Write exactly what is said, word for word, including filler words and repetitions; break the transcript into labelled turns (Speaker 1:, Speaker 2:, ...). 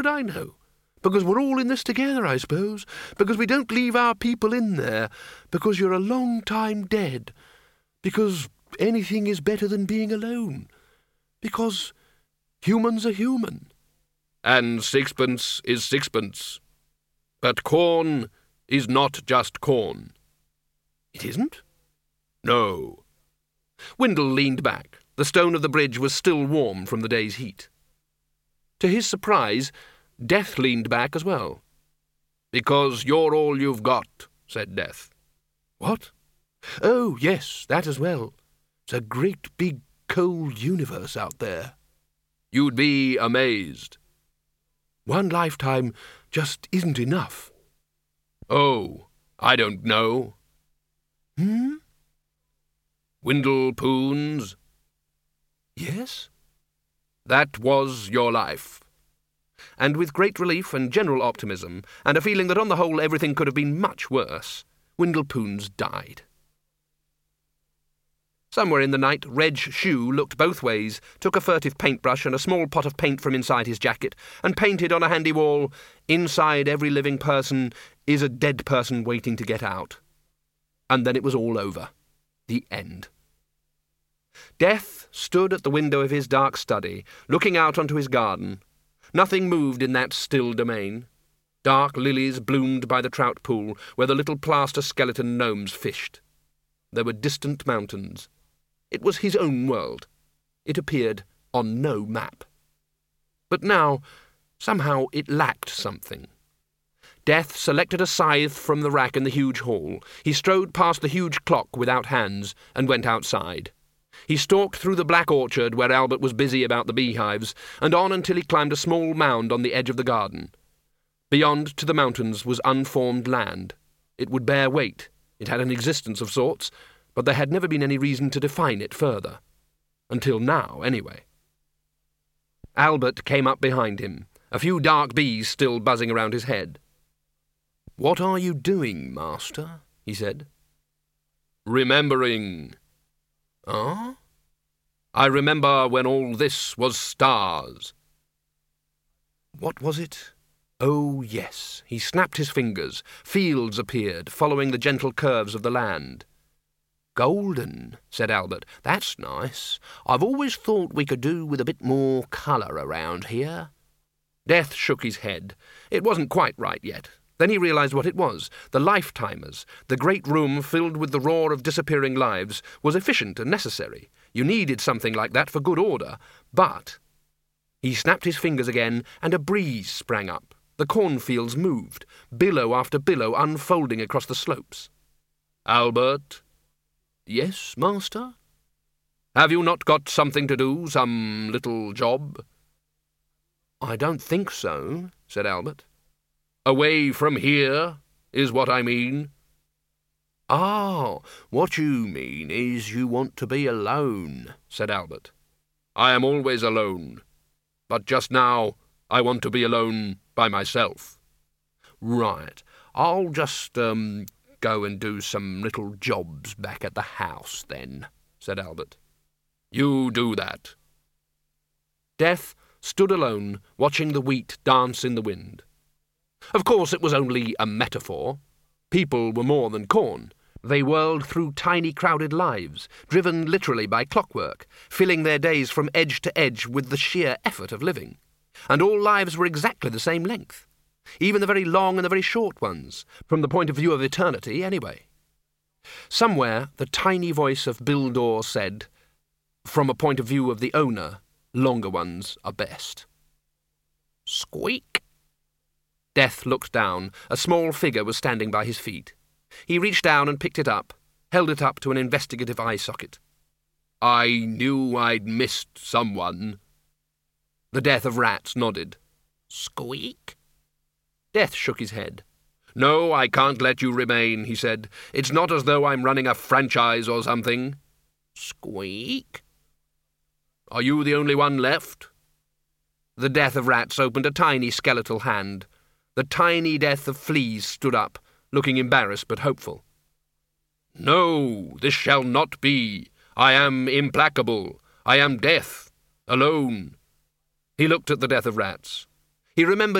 Speaker 1: I know? Because we're all in this together, I suppose. Because we don't leave our people in there. Because you're a long time dead. Because anything is better than being alone. Because humans are human. And sixpence is sixpence. But corn is not just corn. It isn't? No. Windle leaned back. The stone of the bridge was still warm from the day's heat. To his surprise, Death leaned back as well. Because you're all you've got, said Death. What? Oh, yes, that as well. It's a great big cold universe out there. You'd be amazed. One lifetime just isn't enough. Oh, I don't know. Hmm? Windle Poons? Yes? That was your life. And with great relief and general optimism, and a feeling that on the whole everything could have been much worse, Windle Poons died. Somewhere in the night, Reg Shoe looked both ways, took a furtive paintbrush and a small pot of paint from inside his jacket, and painted on a handy wall, "Inside every living person is a dead person waiting to get out." And then it was all over. The end. Death stood at the window of his dark study, looking out onto his garden. Nothing moved in that still domain. Dark lilies bloomed by the trout pool, where the little plaster skeleton gnomes fished. There were distant mountains. It was his own world. It appeared on no map. But now, somehow it lacked something. Death selected a scythe from the rack in the huge hall. He strode past the huge clock without hands and went outside. He stalked through the black orchard where Albert was busy about the beehives, and on until he climbed a small mound on the edge of the garden. Beyond to the mountains was unformed land. It would bear weight. It had an existence of sorts, but there had never been any reason to define it further. Until now, anyway. Albert came up behind him, a few dark bees still buzzing around his head. "What are you doing, master?" he said. "Remembering." Ah? "I remember when all this was stars." What was it? Oh, yes. He snapped his fingers. Fields appeared, following the gentle curves of the land. "Golden," said Albert. "That's nice. I've always thought we could do with a bit more colour around here." Death shook his head. It wasn't quite right yet. Then he realized what it was. The lifetimers, the great room filled with the roar of disappearing lives, was efficient and necessary. You needed something like that for good order. But he snapped his fingers again, and a breeze sprang up. The cornfields moved, billow after billow unfolding across the slopes. "Albert?" "Yes, master?" "Have you not got something to do, some little job?" "I don't think so," said Albert. "Away from here, is what I mean." "Ah, what you mean is you want to be alone," said Albert. "I am always alone, but just now I want to be alone by myself." "Right, I'll just, um, go and do some little jobs back at the house, then," said Albert. "You do that." Death stood alone, watching the wheat dance in the wind. Of course it was only a metaphor. People were more than corn. They whirled through tiny crowded lives, driven literally by clockwork, filling their days from edge to edge with the sheer effort of living. And all lives were exactly the same length. Even the very long and the very short ones, from the point of view of eternity anyway. Somewhere the tiny voice of Bill Dorr said, "From a point of view of the owner, longer ones are best." Squeak! Death looked down. A small figure was standing by his feet. He reached down and picked it up, held it up to an investigative eye socket. "I knew I'd missed someone." The Death of Rats nodded. Squeak! Death shook his head. "No, I can't let you remain," he said. "It's not as though I'm running a franchise or something." Squeak! "Are you the only one left?" The Death of Rats opened a tiny skeletal hand. The tiny Death of Fleas stood up, looking embarrassed but hopeful. "No, this shall not be. I am implacable. I am Death, alone." He looked at the Death of Rats. He remembered